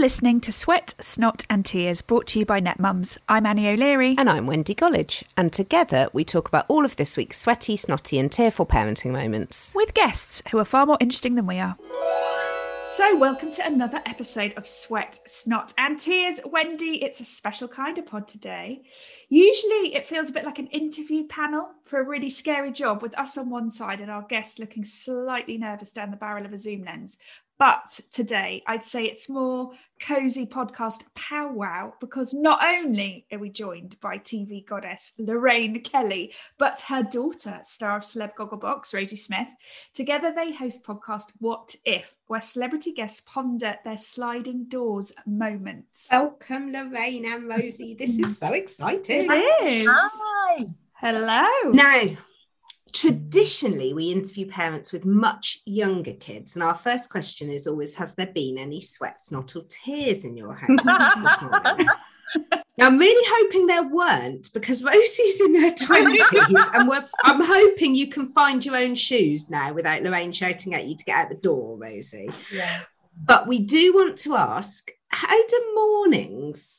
listening to Sweat, Snot and Tears, brought to you by NetMums. I'm Annie O'Leary. And I'm Wendy Gollidge. And together we talk about all of this week's sweaty, snotty and tearful parenting moments. With guests who are far more interesting than we are. So welcome to another episode of Sweat, Snot and Tears. Wendy, it's a special kind of pod today. Usually it feels a bit like an interview panel for a really scary job, with us on one side and our guests looking slightly nervous down the barrel of a zoom lens. But today, I'd say it's more cosy podcast powwow, because not only are we joined by TV goddess Lorraine Kelly, but her daughter, star of Celeb Gogglebox, Rosie Smith. Together, they host podcast What If, where celebrity guests ponder their sliding doors moments. Welcome, Lorraine and Rosie. This is so exciting. It is. Hi. Hello. Now, traditionally, we interview parents with much younger kids, and our first question is always, has there been any sweat, snot or tears in your house this morning? Now, I'm really hoping there weren't, because Rosie's in her 20s and I'm hoping you can find your own shoes now without Lorraine shouting at you to get out the door, Rosie. Yeah. But we do want to ask, how did mornings,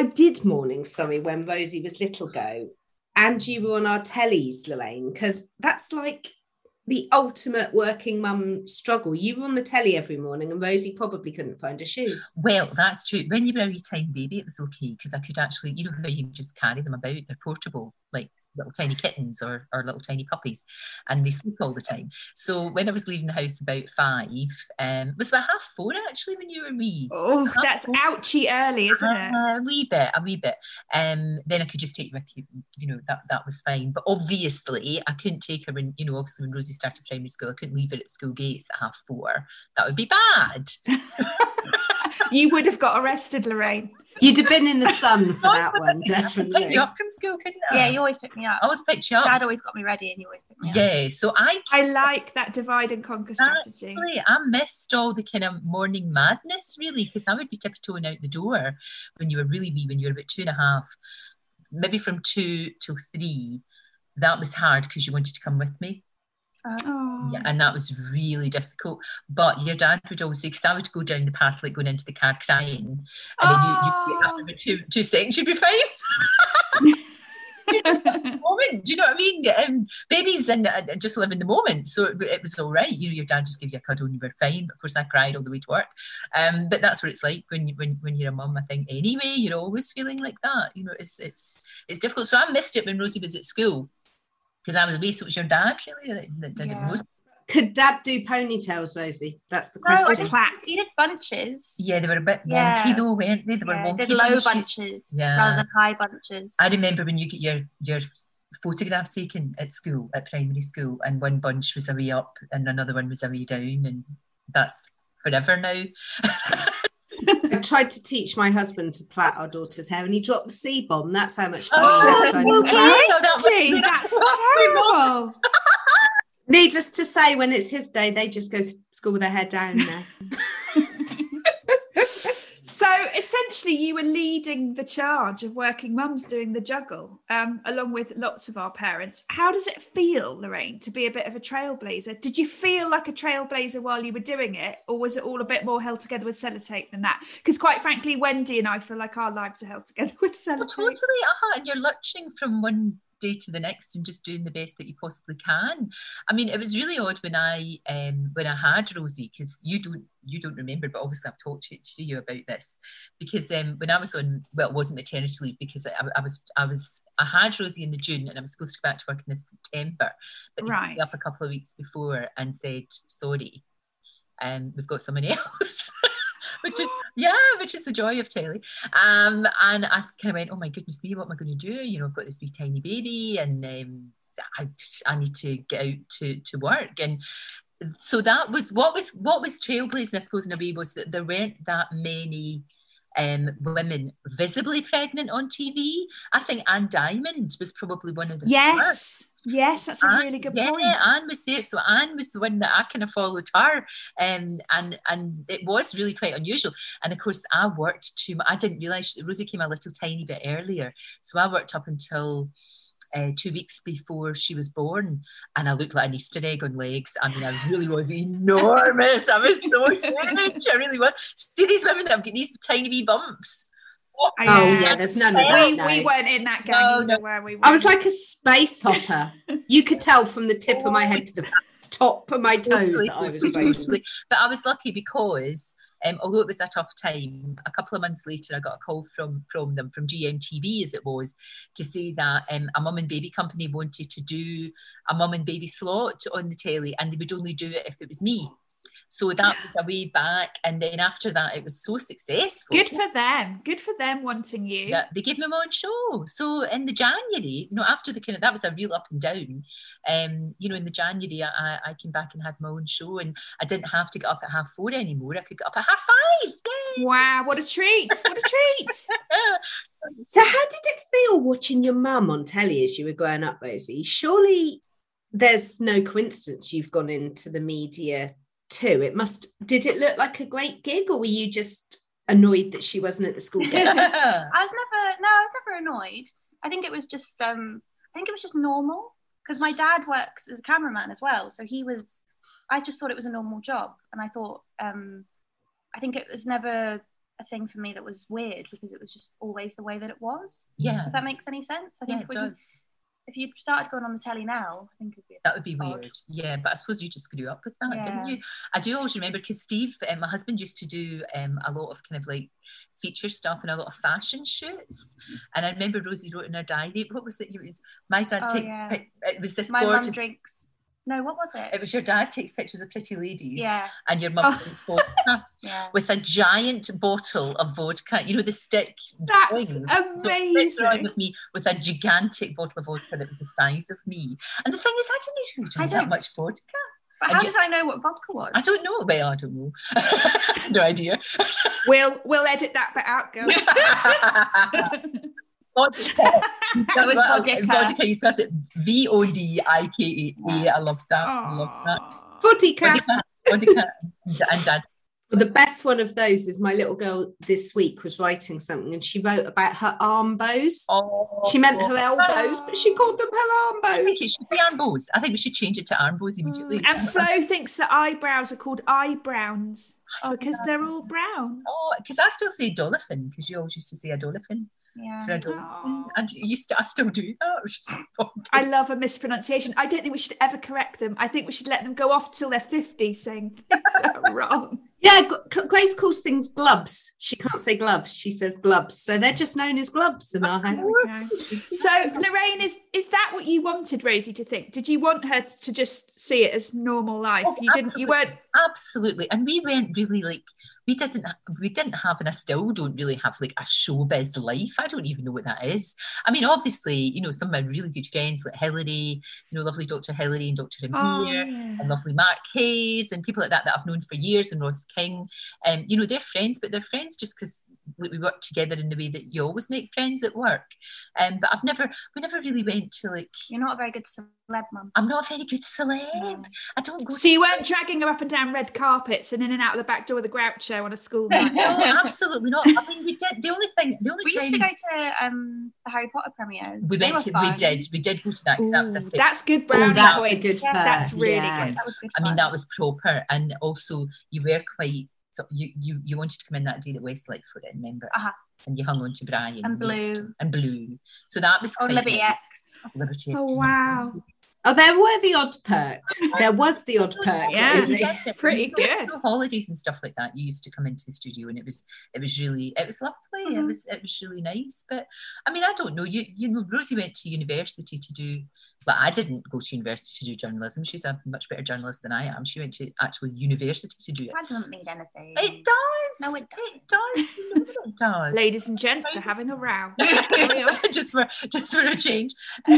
when Rosie was little go, and you were on our tellies, Lorraine, because that's like the ultimate working mum struggle. You were on the telly every morning and Rosie probably couldn't find her shoes. Well, that's true. When you were a wee tiny baby, it was okay, because I could actually, you know how you can just carry them about, they're portable, like little tiny kittens or little tiny puppies, and they sleep all the time. So when I was leaving the house about 5, it was about 4:30 actually when you were wee. Oh, that's ouchy early, isn't it? A wee bit. Then I could just take you with you, you know, that was fine. But obviously I couldn't take her when, you know, obviously when Rosie started primary school, I couldn't leave her at school gates at 4:30. That would be bad. You would have got arrested, Lorraine. You'd have been in the sun for that one, definitely. Pick you up from school, couldn't I? Yeah, you always pick me up. I always picked you up. Dad always got me ready and you always picked me up. Yeah, so I like that divide and conquer strategy. Actually, I missed all the kind of morning madness, really, because I would be tiptoeing out the door when you were really wee, when you were about 2.5, maybe from 2 till 3. That was hard because you wanted to come with me. Yeah, and that was really difficult. But your dad would always say, because I would go down the path like going into the car crying, and then you after about 2 seconds you'd be fine. Moment, do you know what I mean? Babies and just live in the moment, so it was all right. You know, your dad just gave you a cuddle and you were fine. But of course, I cried all the way to work. But that's what it's like when you're a mum. I think anyway, you're always feeling like that. You know, it's difficult. So I missed it when Rosie was at school, because I was away. So it was your dad really that did it most. Could Dad do ponytails, Rosie? That's the question. He did bunches. Yeah, they were a bit wonky though, weren't they? They were wonky. Did low bunches rather than high bunches. I remember when you get your photograph taken at school, at primary school, and one bunch was a wee up and another one was a wee down, and that's forever now. I tried to teach my husband to plait our daughter's hair, and he dropped the C-bomb. That's how much fun he tried to plait. That's terrible. Needless to say, when it's his day, they just go to school with their hair down now. So essentially you were leading the charge of working mums doing the juggle, along with lots of our parents. How does it feel, Lorraine, to be a bit of a trailblazer? Did you feel like a trailblazer while you were doing it, or was it all a bit more held together with sellotape than that? Because quite frankly, Wendy and I feel like our lives are held together with sellotape. Well, totally, and you're lurching from one day to the next and just doing the best that you possibly can. I mean, it was really odd when I had Rosie, because you don't remember, but obviously I've talked to you about this, because when I was on, well, it wasn't maternity leave, because I had Rosie in the June and I was supposed to go back to work in the September, but they picked me up a couple of weeks before and said, sorry, we've got someone else. which is the joy of telly. And I kind of went, oh my goodness me, what am I going to do? You know, I've got this wee tiny baby, and I need to get out to work. And so that was what was trailblazing, I suppose, in a way, was that there weren't that many women visibly pregnant on TV. I think Anne Diamond was probably one of the first. Yes, that's a really good point. Yeah, Anne was there. So Anne was the one that I kind of followed her. And it was really quite unusual. And of course, I worked I didn't realise Rosie came a little tiny bit earlier. So I worked up until 2 weeks before she was born, and I looked like an Easter egg on legs. I mean, I really was enormous. I was so huge. I really was. See these women that have got these tiny wee bumps. Oh yeah, there's none of that. We weren't in that gang either, were we? I was like a space hopper. You could tell from the tip of my head to the top of my toes that I was totally. But I was lucky because although it was a tough time, a couple of months later I got a call from them, from GMTV as it was, to say that a mum and baby company wanted to do a mum and baby slot on the telly, and they would only do it if it was me. So that was a way back, and then after that it was so successful. Good for them wanting you. Yeah, they gave me my own show. So in the January, after the kind of, that was a real up and down. In the January I came back and had my own show, and I didn't have to get up at 4:30 anymore. I could get up at 5:30. Yay! Wow, what a treat. What a treat. So how did it feel watching your mum on telly as you were growing up, Rosie? Surely there's no coincidence you've gone into the media too. Did it look like a great gig, or were you just annoyed that she wasn't at the school games? I was never annoyed. I think it was just normal, because my dad works as a cameraman as well, so I just thought it was a normal job, and I thought I think it was never a thing for me that was weird, because it was just always the way that it was. Yeah, if that makes any sense. I think it does. If you started going on the telly now, I think that would be weird. Yeah, but I suppose you just grew up with that, didn't you? I do always remember, because Steve, my husband, used to do a lot of kind of like feature stuff and a lot of fashion shoots. And I remember Rosie wrote in her diary, what was it? My dad it was this my mum drinks. No, what was it? It was your dad takes pictures of pretty ladies. Yeah. And your mum vodka with a giant bottle of vodka. The stick. That's amazing. So with me with a gigantic bottle of vodka that was the size of me. And the thing is, I didn't usually drink that much vodka. But how did I know what vodka was? I don't know. Well, I don't know. No idea. We'll edit that bit out, girls. Vodka. That was vodka. You spelled it Vodika. I love that. Aww. I love that. Vodka. And Dad. Well, the best one of those is my little girl this week was writing something, and she wrote about her arm bows. She meant her elbows, but she called them her arm bows. It should be arm bows. I think we should change it to arm bows immediately. And Flo thinks that eyebrows are called eyebrows because they're all brown. Oh, because I still say dolphin, because you always used to say a dolphin. Yeah. And I still do that. I love a mispronunciation. I don't think we should ever correct them. I think we should let them go off till they're 50 saying things that are wrong. Yeah, Grace calls things glubs. She can't say gloves. She says glubs. So they're just known as glubs in our house. Okay. So Lorraine, is that what you wanted Rosie to think? Did you want her to just see it as normal life? You weren't. Absolutely. And we weren't really like, we didn't have, and I still don't really have like a showbiz life. I don't even know what that is. I mean, obviously, some of my really good friends like Hilary, lovely Dr. Hilary and Dr. Amir and lovely Mark Hayes and people like that I've known for years, and Ross King. They're friends, but they're friends just because we work together in the way that you always make friends at work. But we never really went to like. You're not a very good celeb, Mum. I'm not a very good celeb. No. I don't go. So you weren't dragging her up and down red carpets and in and out of the back door of the Groucho on a school night? No, absolutely not. I mean, we did. The only time we used to go to the Harry Potter premieres. We did go to that because that was that's good brownie that's points. A good that's really good. That was good. I mean, that was proper, and also you were quite. So you wanted to come in that day that Westlife for it, remember? And you hung on to Brian and Blue. So that was quite Liberty X. Liberty. Oh wow. Oh, there were the odd perks. There was the odd perk. Yeah, pretty good. Holidays and stuff like that. You used to come into the studio, and it was lovely. Mm-hmm. It was really nice. But I mean, I don't know. Rosie went to university to do. Well, I didn't go to university to do journalism. She's a much better journalist than I am. She went to actually university to do it. That doesn't mean anything. It does. No, it does. It does. You know it does. Ladies and gents, they're having a row. just for a change.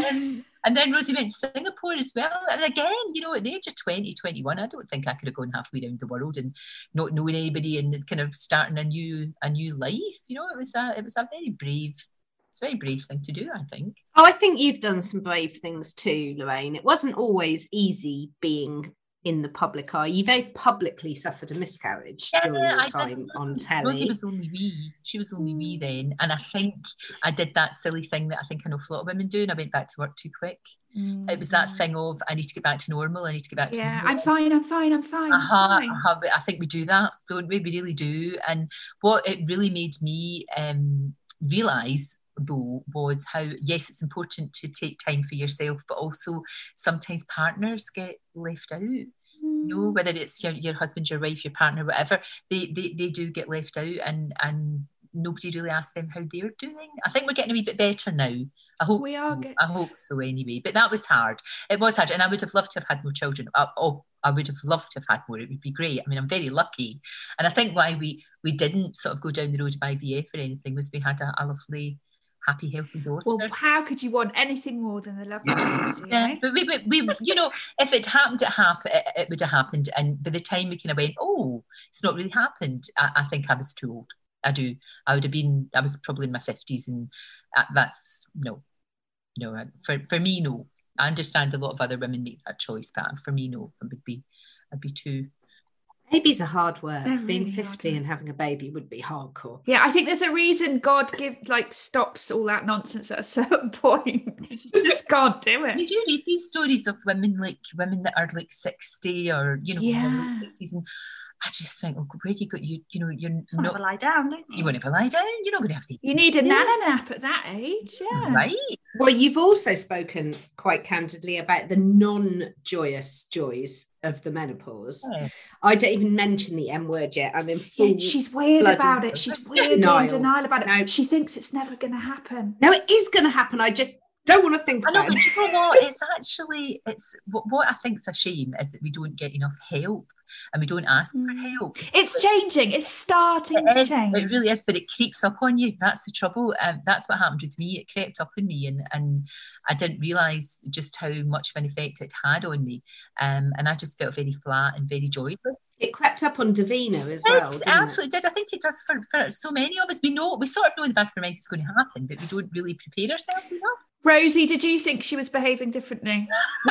And then Rosie went to Singapore as well. And again, at the age of 20, 21, I don't think I could have gone halfway around the world and not knowing anybody and kind of starting a new life. It was a very brave. It's a very brave thing to do, I think. Oh, I think you've done some brave things too, Lorraine. It wasn't always easy being in the public eye. You very publicly suffered a miscarriage during your time on telly. Rosie was only wee. She was only wee then. And I think I did that silly thing that I think I know a lot of women do, and I went back to work too quick. It was that thing of, I need to get back to normal. I need to get back to normal. I'm fine. I think we do that, don't we? We really do. And what it really made me realise, though, was how, yes, it's important to take time for yourself, but also sometimes partners get left out. You know, whether it's your husband, your wife, your partner, whatever, they do get left out, and nobody really asks them how they're doing. I think we're getting a wee bit better now. I hope we are. I hope so anyway. But that was hard. It was hard, and I would have loved to have had more children. I would have loved to have had more. It would be great. I mean, I'm very lucky, and I think why we didn't sort of go down the road of IVF or anything was we had a lovely, happy, healthy daughter. Well, how could you want anything more than the lovely Lucy? Yeah, but we you know, if it happened, it would have happened. And by the time we kind of went, oh, it's not really happened, I think I was too old. I was probably in my 50s, and that's no. For me, no. I understand a lot of other women make that choice, but for me, no. I'd be too. Babies are hard work. Being 50 and having a baby would be hardcore. Yeah, I think there's a reason God stops all that nonsense at a certain point. You just can't do it. You do read these stories of women that are like 60 or late 60s, and I just think, oh, where do you go? You're not want to lie down, don't you? You won't ever lie down. You're not going to have to. You need a nana nap at that age, yeah. Right. Well, you've also spoken quite candidly about the non-joyous joys of the menopause. Yeah. I don't even mention the M word yet. I'm in full. Yeah, she's weird about it. She's weird in denial about it. No. She thinks it's never going to happen. No, it is going to happen. I just don't want to think about it. You know what? It's what I think's a shame is that we don't get enough help. And we don't ask for help. It's changing. It's starting to change. It really is, but it creeps up on you. That's the trouble. That's what happened with me. It crept up on me, and I didn't realise just how much of an effect it had on me. And I just felt very flat and very joyless. It crept up on Davina as well. It absolutely did. I think it does for so many of us. We sort of know in the back of our minds it's going to happen, but we don't really prepare ourselves enough. Rosie, did you think she was behaving differently?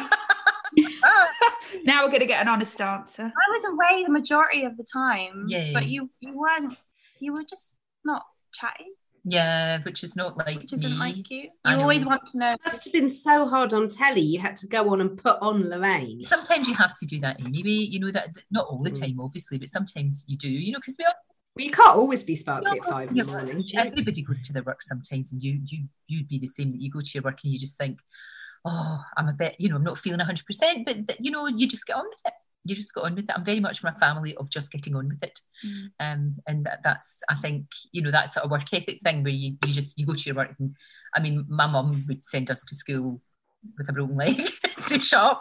Now we're going to get an honest answer. I was away the majority of the time, but you weren't. You were just not chatting. Yeah, which is not like which isn't like you. You always want to know. It must have been so hard on telly. You had to go on and put on Lorraine. Sometimes you have to do that anyway. You know that not all the time, obviously, but sometimes you do. You know, because you can't always be sparkly at 5 in the morning. Everybody goes to their work sometimes, and you'd be the same. That you go to your work and you just think, oh, I'm a bit, I'm not feeling 100%, but you just get on with it. You just got on with it. I'm very much from a family of just getting on with it. And that's, I think, that sort of work ethic thing where you go to your work. And I mean, my mum would send us to school with a broken leg, say, shut up.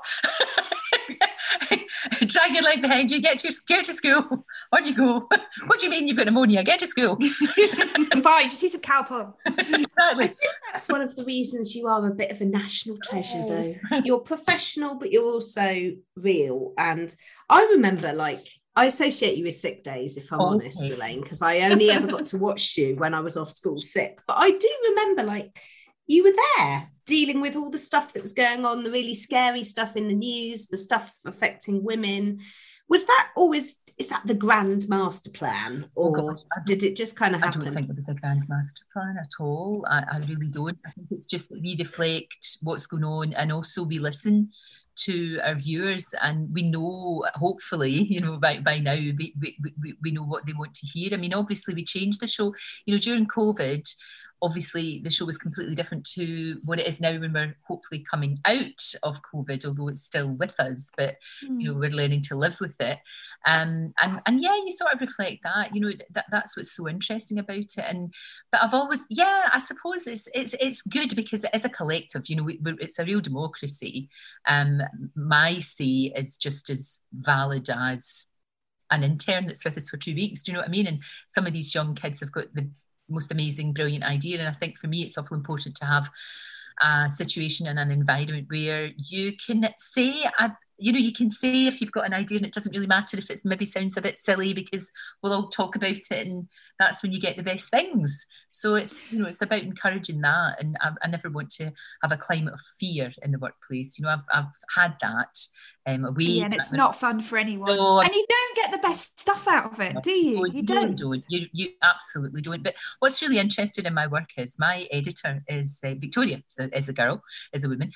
Drag your leg behind you, get to school. On you go. What do you mean you've got pneumonia? Get to school. Fine, just use some Calpol. Exactly. I think that's one of the reasons you are a bit of a national treasure, though. You're professional, but you're also real. And I remember, I associate you with sick days, if I'm honest, Elaine, because I only ever got to watch you when I was off school sick. But I do remember, you were there dealing with all the stuff that was going on, the really scary stuff in the news, the stuff affecting women. Is that the grand master plan, or did it just kind of happen? I don't think it was a grand master plan at all. I really don't. I think it's just that we reflect what's going on, and also we listen to our viewers, and we know, hopefully, by now we know what they want to hear. I mean, obviously we changed the show, during COVID. Obviously, the show was completely different to what it is now when we're hopefully coming out of COVID, although it's still with us, but, we're learning to live with it. And yeah, you sort of reflect that, that's what's so interesting about it. But I've always, I suppose it's good because it is a collective, it's a real democracy. My say is just as valid as an intern that's with us for 2 weeks. Do you know what I mean? And some of these young kids have got the most amazing, brilliant idea. And I think for me, it's awful important to have a situation and an environment where you can say, you can say if you've got an idea, and it doesn't really matter if it maybe sounds a bit silly, because we'll all talk about it, and that's when you get the best things. So it's, it's about encouraging that. And I never want to have a climate of fear in the workplace. I've had that Yeah, and it's not fun for anyone. No, and you don't get the best stuff out of it, do you? You don't. You absolutely don't. But what's really interesting in my work is my editor is Victoria, so is a girl, is a woman.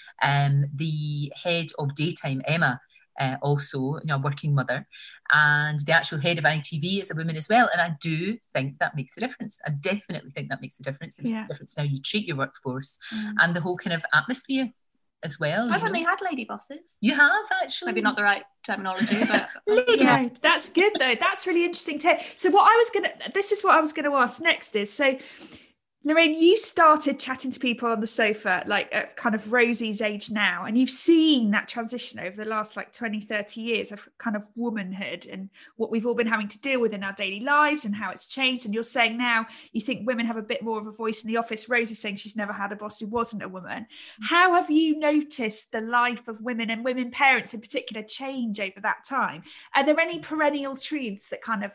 The head of daytime, Emma, also, a working mother, and the actual head of ITV is a woman as well. And I do think that makes a difference. I definitely think that makes a difference. It makes a difference how you treat your workforce and the whole kind of atmosphere as well. I've only had lady bosses. You have, actually. Maybe not the right terminology, but yeah, that's good though. That's really interesting. So this is what I was gonna ask next is, so Lorraine, you started chatting to people on the sofa like at kind of Rosie's age now, and you've seen that transition over the last like 20, 30 years of kind of womanhood and what we've all been having to deal with in our daily lives and how it's changed. And you're saying now you think women have a bit more of a voice in the office. Rosie's saying she's never had a boss who wasn't a woman. How have you noticed the life of women and women parents in particular change over that time? Are there any perennial truths that kind of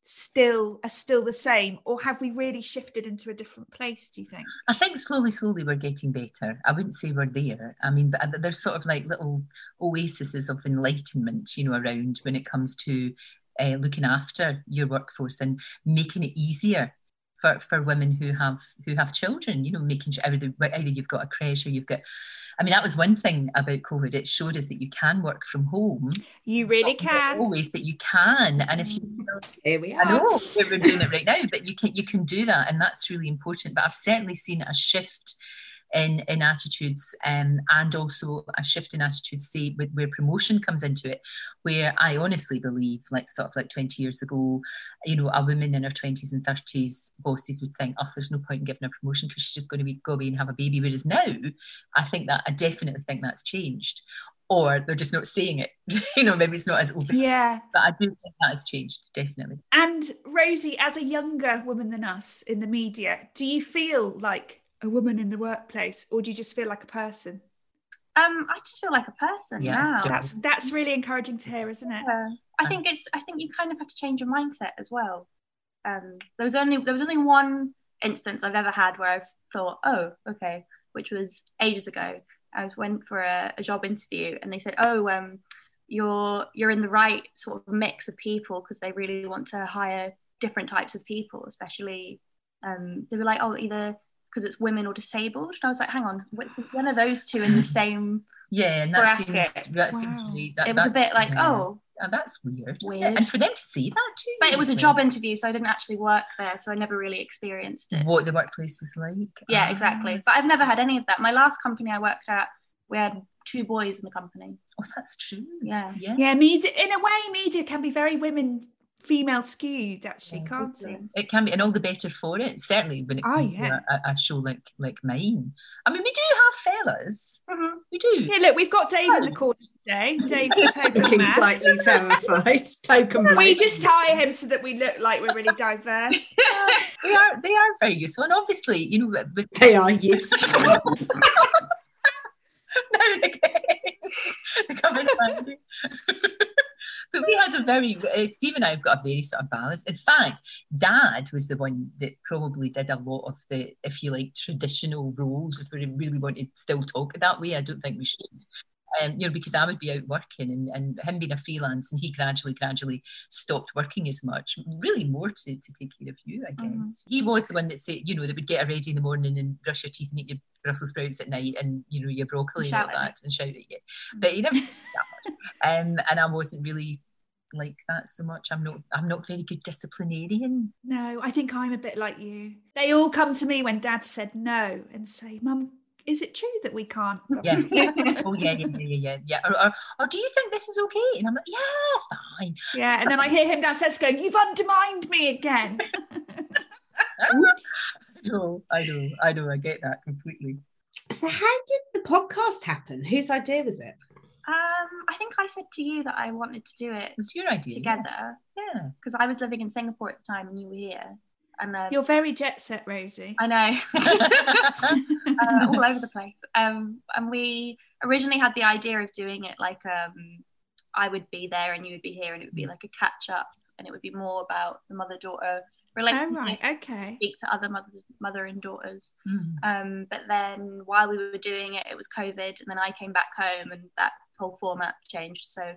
are still the same, or have we really shifted into a different place, do you think? I think slowly we're getting better. I wouldn't say we're there. I mean, but there's sort of like little oases of enlightenment, around when it comes to looking after your workforce and making it easier for women who have children, making sure either you've got a creche or you've got, I mean, that was one thing about COVID. It showed us that you can work from home. You really can. Not always, but you can. And if you, here we are. I know we're doing it right now, but you can do that, and that's really important. But I've certainly seen a shift in attitudes, and also a shift in attitudes, say, where promotion comes into it, where I honestly believe, like 20 years ago, a woman in her 20s and 30s, bosses would think, oh, there's no point in giving her a promotion because she's just going to go away and have a baby. Whereas now, I definitely think that's changed. Or they're just not saying it. Maybe it's not as open. Yeah. But I do think that has changed, definitely. And Rosie, as a younger woman than us in the media, do you feel like a woman in the workplace, or do you just feel like a person? I just feel like a person. Yeah, now. That's really encouraging to hear, isn't it? Yeah. I think you kind of have to change your mindset as well. There was only one instance I've ever had where I've thought, oh, okay, which was ages ago. I went for a job interview, and they said, oh, you're in the right sort of mix of people because they really want to hire different types of people, especially they were like, oh, either because it's women or disabled. And I was like, hang on, what's one of those two in the same and that seems really, it was a bit like, that's weird. And for them to see that too. But it was a job interview, so I didn't actually work there, so I never really experienced it. What the workplace was like. Yeah, exactly. But I've never had any of that. My last company I worked at, we had 2 boys in the company. Oh, that's true. Yeah. Media, in a way, media can be very female skewed, actually, can't it? It can be, and all the better for it. Certainly when it comes to a show like mine. I mean, we do have fellas. Mm-hmm. We do. Yeah, look, we've got Dave in the corner today. Dave, the token looking man. Slightly terrified. Token man. We just hire him so that we look like we're really diverse. They are very useful, and obviously, they are useful. Now and again, they come in handy. But we had Steve and I have got a very sort of balance. In fact, Dad was the one that probably did a lot of the, if you like, traditional roles. If we really want to still talk it that way, I don't think we should. Because I would be out working, and him being a freelance, and he gradually stopped working as much, really more to take care of you, I guess. Mm-hmm. He was the one that said, that would get her ready in the morning and brush your teeth and eat your Brussels sprouts at night, and your broccoli and all that, and shout at you. But he never did that much. And I wasn't really like that so much. I'm not very good disciplinarian. No, I think I'm a bit like you. They all come to me when Dad said no and say, Mum, is it true that we can't? Yeah. Oh, yeah. Or do you think this is okay? And I'm like, yeah, fine. Yeah, and then I hear him downstairs going, you've undermined me again. Oops. I know. I get that completely. So how did the podcast happen? Whose idea was it? I think I said to you that I wanted to do it. It was your idea. Together. Yeah. Because I was living in Singapore at the time and you were here. And you're very jet set, Rosie. I know. All over the place. And we originally had the idea of doing it like I would be there and you would be here, and it would be like a catch up, and it would be more about the mother-daughter relationship. Oh, right. Okay. Speak to other mother and daughters. Mm. But then while we were doing it, it was COVID, and then I came back home, and that whole format changed. So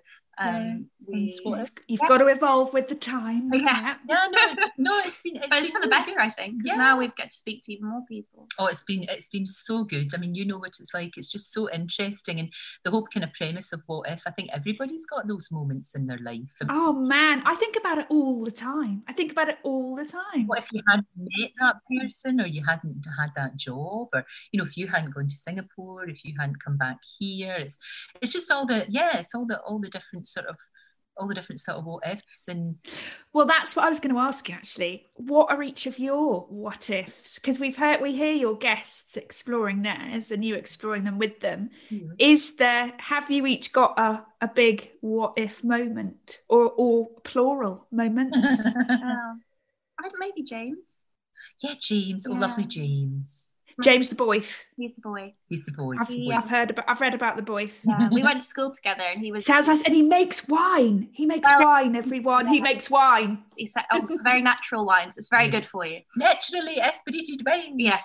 you've got to evolve with the times. Yeah. It's been for the better, I think, because now we get to speak to even more people. Oh, it's been so good. I mean, you know what it's like. It's just so interesting, and the whole kind of premise of What If. I think everybody's got those moments in their life. Oh man, I think about it all the time. What if you hadn't met that person, or you hadn't had that job, or if you hadn't gone to Singapore, if you hadn't come back here? It's just all the different sort of what ifs. And well, that's what I was going to ask you actually. What are each of your what ifs? Because we hear your guests exploring theirs and you exploring them with them. Have you each got a big what if moment or plural moments? Maybe James. Yeah, James. Oh, lovely James. James the boy. He's the boy. I've read about the boy. Yeah, we went to school together, and he was sounds nice. And he makes wine. Wine. Everyone, he makes wine. He said, very natural wines. It's very good for you. Naturally aspirated wines. Yeah,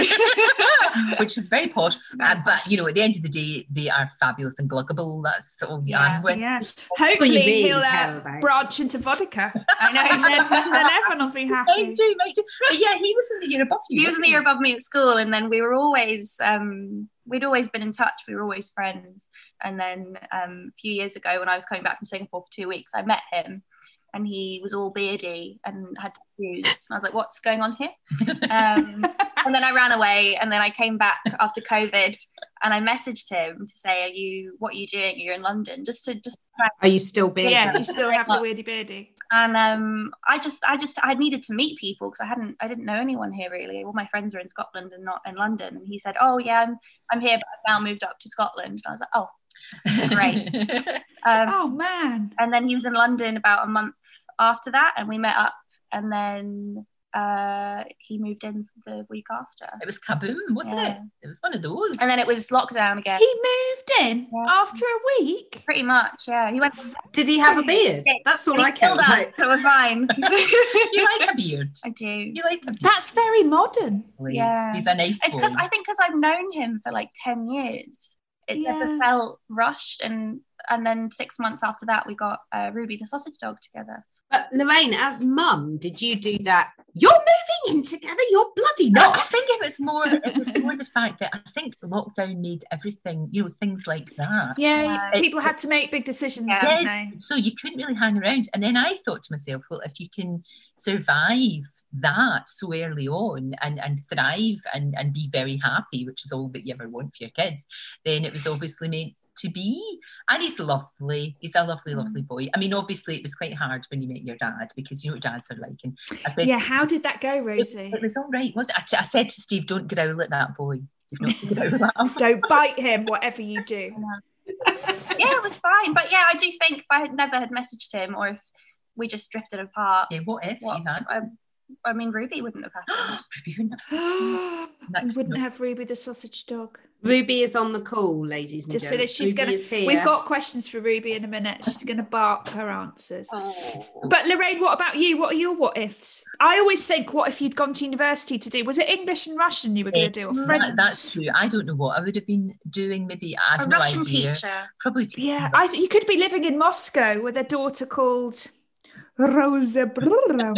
which is very posh. But at the end of the day, they are fabulous and gluggable. That's all. Yeah. Hopefully he'll branch into vodka. I know. Then everyone will be happy. Might do. But yeah, he was in the year above you. He was in the year above me at school. And then we were always, we'd always been in touch. We were always friends. And then a few years ago, when I was coming back from Singapore for 2 weeks, I met him, and he was all beardy and had tattoos. And I was like, what's going on here? And then I ran away, and then I came back after COVID, and I messaged him to say, what are you doing? You're in London. Are you still beardy? Yeah, do you still have the weirdy beardy? And I needed to meet people because I didn't know anyone here really. All my friends are in Scotland and not in London. And he said, oh yeah, I'm here, but I've now moved up to Scotland. And I was like, oh, great. Oh man. And then he was in London about a month after that, and we met up, and then he moved in the week after. It was kaboom, wasn't it? It was one of those. And then it was lockdown again. He moved in after a week? Pretty much, yeah. He went. Did he have a beard? That's all I care about. So we're fine. You like a beard? I do. You like a beard? That's very modern. Yeah. He's a nice It's because I've known him for like 10 years. It never felt rushed, and then 6 months after that we got Ruby the sausage dog together. But Lorraine, as mum, did you do that? You're moving in together. You're bloody not. I think it was more the fact that I think lockdown made everything, things like that. Yeah, people had to make big decisions, didn't they? So you couldn't really hang around. And then I thought to myself, well, if you can survive that so early on and thrive and be very happy, which is all that you ever want for your kids, then it was obviously meant to be. And he's lovely. He's a lovely boy. I mean, obviously it was quite hard when you met your dad, because you know what dads are like. And I said, how did that go, Rosie? It was all right, wasn't it? I said to Steve, don't growl at that boy. Don't bite him, whatever you do. Yeah, it was fine. But yeah, I do think if I had never had messaged him, or if we just drifted apart. Yeah, what if you had? I mean, Ruby wouldn't have happened. We wouldn't have Ruby the sausage dog. Ruby is on the call, ladies and gentlemen. Just so that she's we've got questions for Ruby in a minute. She's going to bark her answers. But Lorraine, what about you? What are your what ifs? I always think, what if you'd gone to university to do? Was it English and Russian you were going to do? Or French? That's true. I don't know what I would have been doing. Maybe I have a no Russian idea. Teacher. Probably teacher. Yeah, you could be living in Moscow with a daughter called Rosa Brown.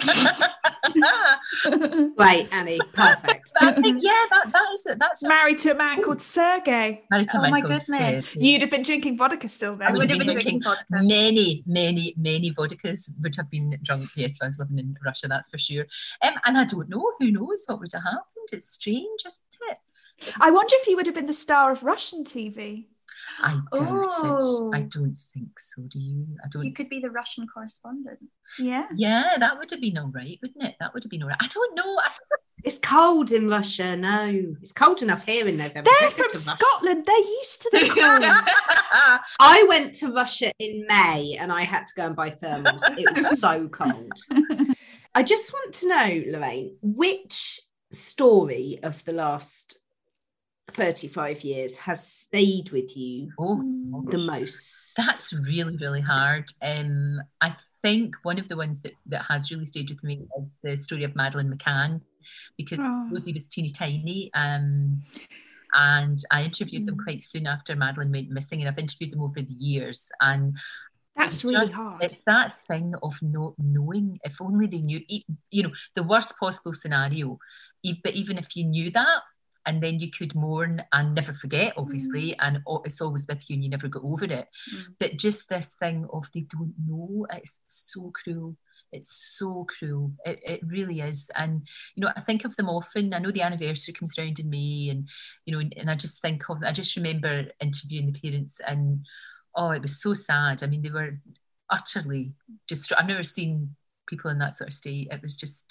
Right, Annie, perfect. I think, that's married to a man called Sergey. Married to a man my called goodness. Sergey. You'd have been drinking vodka still then. I would have been drinking vodka. Many vodkas would have been drunk. Yes, if I was living in Russia, that's for sure. And I don't know. Who knows what would have happened? It's strange, isn't it? I wonder if you would have been the star of Russian TV. I doubt it. I don't think so. Do you? I don't. You could be the Russian correspondent. Yeah. Yeah, that would have been all right, wouldn't it? That would have been all right. I don't know. It's cold in Russia. No, it's cold enough here in November. They're from Scotland. They're used to the cold. I went to Russia in May and I had to go and buy thermals. It was so cold. I just want to know, Lorraine, which story of the last 35 years has stayed with you the most? That's really, really hard. I think one of the ones that has really stayed with me is the story of Madeleine McCann, because Rosie was teeny tiny. And I interviewed them quite soon after Madeline went missing, and I've interviewed them over the years. And that's really hard. It's that thing of not knowing. If only they knew, the worst possible scenario. But even if you knew that, and then you could mourn and never forget, obviously, and it's always with you and you never get over it. But just this thing of they don't know, it's so cruel. It's so cruel. It really is. And, I think of them often. I know the anniversary comes around in May, and, and I just think of, I just remember interviewing the parents, and, it was so sad. I mean, they were utterly distraught. I've never seen people in that sort of state. It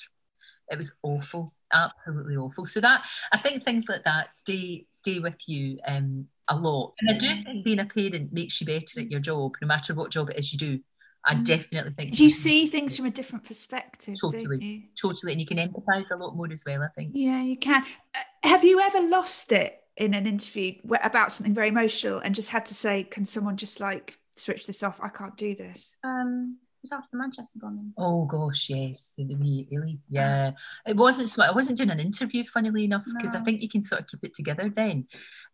was awful, absolutely awful. So that, I think things like that stay with you a lot. And I do think being a parent makes you better at your job, no matter what job it is you do. I definitely think you see things from a different perspective. Totally, don't you? Totally, and you can empathise a lot more as well, I think. Yeah, you can. Have you ever lost it in an interview about something very emotional and just had to say, "Can someone just like switch this off? I can't do this." It was after the Manchester bombing. Oh gosh, yes, the wee Ellie. Yeah, it wasn't smart. I wasn't doing an interview, funnily enough, because I think you can sort of keep it together then.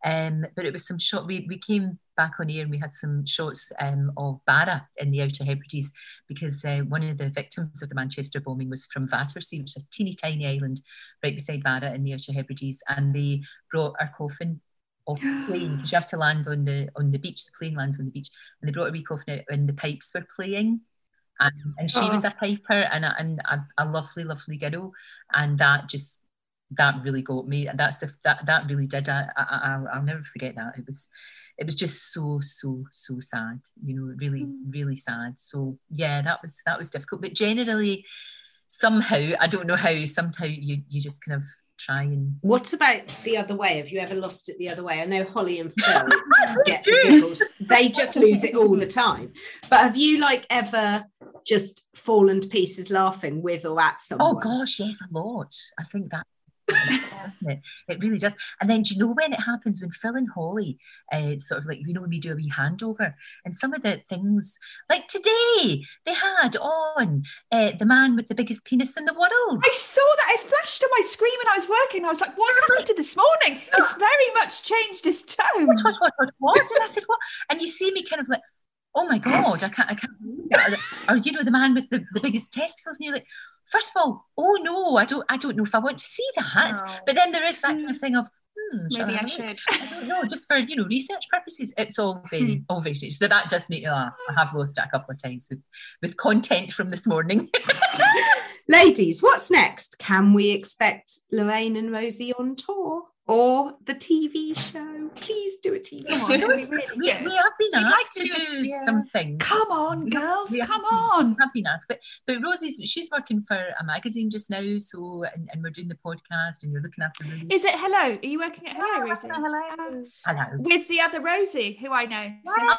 But it was some shot. We came back on air and we had some shots of Barra in the Outer Hebrides, because one of the victims of the Manchester bombing was from Battersea, which is a teeny tiny island right beside Barra in the Outer Hebrides, and they brought our coffin off the plane, because you have to land on the beach. The plane lands on the beach, and they brought a wee coffin out and the pipes were playing. And she was a piper and a lovely, lovely girl, and that really got me. And that really did. I'll never forget that. It was just so sad. Really, really sad. So yeah, that was difficult. But generally, somehow, I don't know how. Somehow you just kind of try and. What about the other way? Have you ever lost it the other way? I know Holly and Phil get the giggles. They just lose it all the time. But have you ever just fallen to pieces laughing with or at someone? Oh gosh, yes, a lot. I think that. Doesn't it? It really does. And then do you know when it happens, when Phil and Holly sort of when we do a wee handover, and some of the things, like today they had on the man with the biggest penis in the world. I saw that. It flashed on my screen when I was working. I was like, what's happened to this morning? It's very much changed its tone. What? And I said, what? And you see me kind of like, oh my God, I can't believe it. Or the man with the biggest testicles, and you're like, first of all, oh no, I don't know if I want to see that. No. But then there is that kind of thing of, maybe I should. I don't know, just for research purposes. It's all very strange. So that does make me laugh. I have lost it a couple of times with content from this morning. Ladies, what's next? Can we expect Lorraine and Rosie on tour? Or the TV show? Please do a TV show. We have been asked to do something. Come on, girls, come on. We have been asked. But she's working for a magazine just now, so and we're doing the podcast and you're looking after Rosie. Is it Hello? Are you working at Hello, Rosie? Hello. With the other Rosie, who I know.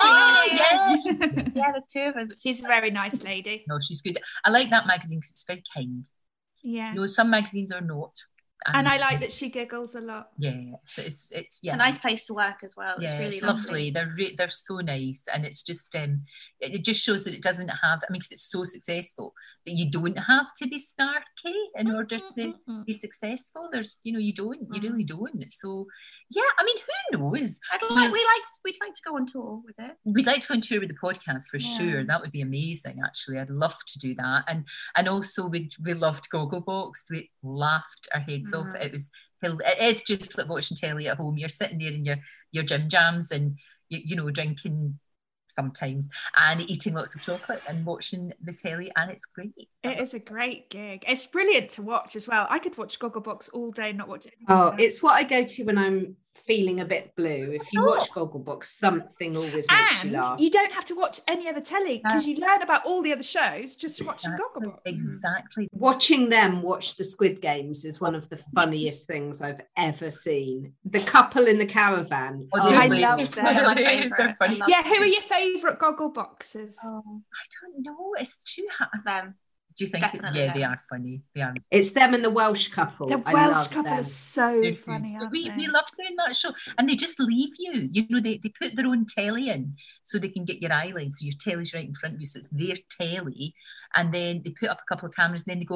Yes. Yeah, there's two of us. She's a very nice lady. No, she's good. I like that magazine because it's very kind. Yeah. Some magazines are not. And I like that she giggles a lot. Yeah, so it's a nice place to work as well. Yeah, it's really lovely. They're so nice, and it's just it just shows that it doesn't have. I mean, because it's so successful that you don't have to be snarky in order to be successful. There's you really don't. So yeah, I mean, who knows? We'd like to go on tour with it. We'd like to go on tour with the podcast for sure. That would be amazing. Actually, I'd love to do that, and also we loved Gogglebox. We laughed our heads off. It is just like watching telly at home. You're sitting there in your gym jams and drinking sometimes and eating lots of chocolate and watching the telly, and it's great. It is a great gig. It's brilliant to watch as well. I could watch Gogglebox all day, not watch it. It's what I go to when I'm feeling a bit blue. If you watch Gogglebox, something always makes you laugh. You don't have to watch any other telly because you learn about all the other shows just watching Gogglebox. Exactly. Watching them watch the Squid Games is one of the funniest things I've ever seen. The couple in the caravan. I love them. They're funny. Yeah, who are your favourite Goggleboxers? I don't know. It's too hard. Them. Do you think? They are funny. They are. It's them and the Welsh couple. The Welsh couple is so funny. We love doing that show, and they just leave you. They put their own telly in so they can get your eye line. So your telly's right in front of you, so it's their telly, and then they put up a couple of cameras, and then they go away.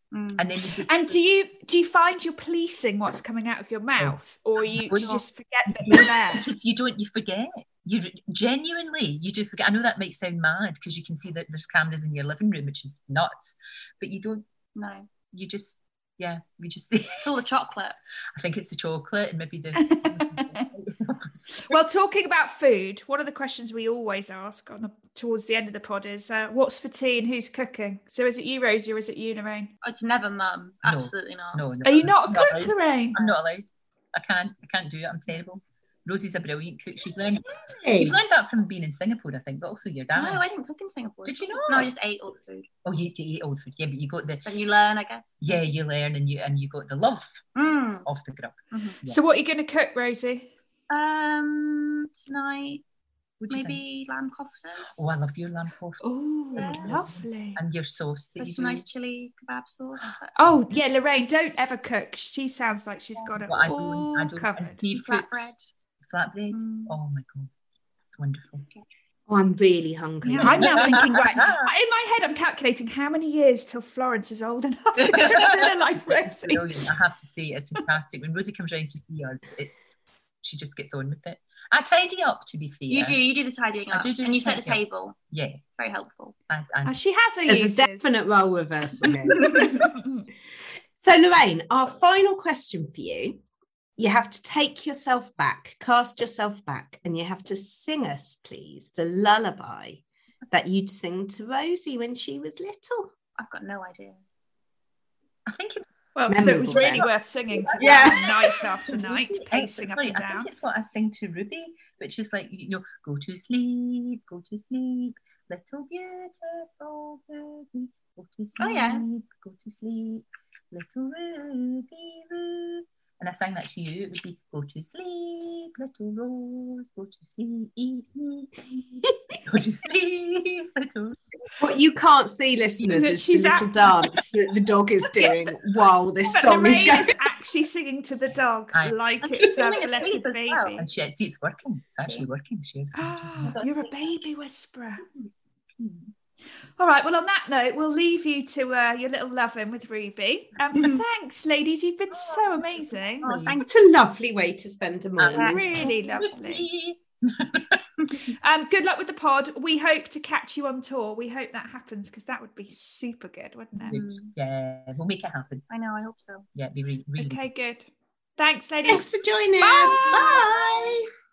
And then do you find you're policing what's coming out of your mouth, or do you just forget that you're there? You forget. You genuinely, you do forget. I know that might sound mad because you can see that there's cameras in your living room, which is nuts, but you don't. No. You just, we just see. It's all the chocolate. I think it's the chocolate and maybe the. Well, talking about food, one of the questions we always ask towards the end of the pod is, what's for tea and who's cooking? So is it you, Rosie, or is it you, Lorraine? It's never Mum. Absolutely not. No. Are you not a cook, Lorraine? I'm not allowed. I can't do it. I'm terrible. Rosie's a brilliant cook. She's learned. You've learned that from being in Singapore, I think, but also your dad. No, I didn't cook in Singapore. Did you not? No, I just ate all the food. Oh, you eat all the food. Yeah, but you got the. And you learn, I guess. Yeah, you learn, and you got the love of the grub. Mm-hmm. Yeah. So what are you going to cook, Rosie? Tonight. Maybe lamb koftas. Oh, I love your lamb koftas. Oh, lovely. And your sauce that There's some nice chili kebab sauce. Oh, yeah, Lorraine, don't ever cook. She sounds like she's got it all covered. And Steve cooks flatbread. Oh, my God. It's wonderful. Oh, I'm really hungry. Yeah, I'm now thinking, right, in my head, I'm calculating how many years till Florence is old enough to cook dinner like Rosie. Brilliant. I have to say, it's fantastic. When Rosie comes round to see us, she just gets on with it. I tidy up, to be fair. You do the tidying up. And you set the table. Yeah. Very helpful. And she has There's uses. a definite role reversal here. So, Lorraine, our final question for you. You have to take yourself back, cast yourself back, and you have to sing us, please, the lullaby that you'd sing to Rosie when she was little. I've got no idea. I think so it was really worth singing to night after night, pacing up and down. I think it's what I sing to Ruby, which is like, go to sleep, little beautiful Ruby, go to sleep, go to sleep, little Ruby, Ruby. And I sang that to you, it would be, go to sleep, little Rose, go to sleep, go to sleep, little Rose. What you can't see, listeners, is the little dance that the dog is doing while this song is going. Is actually singing to the dog like it's a blessed baby. Well. And it's working. It's actually working. She is. You're a baby whisperer. All right, well, on that note, we'll leave you to your little loving with Ruby. Thanks, ladies. You've been so amazing. Oh, what a lovely way to spend a morning. Really lovely. Good luck with the pod. We hope to catch you on tour. We hope that happens because that would be super good, wouldn't it? Yeah, we'll make it happen. I know, I hope so. Yeah, it'd be really, really okay, good. Thanks, ladies. Thanks for joining us. Bye.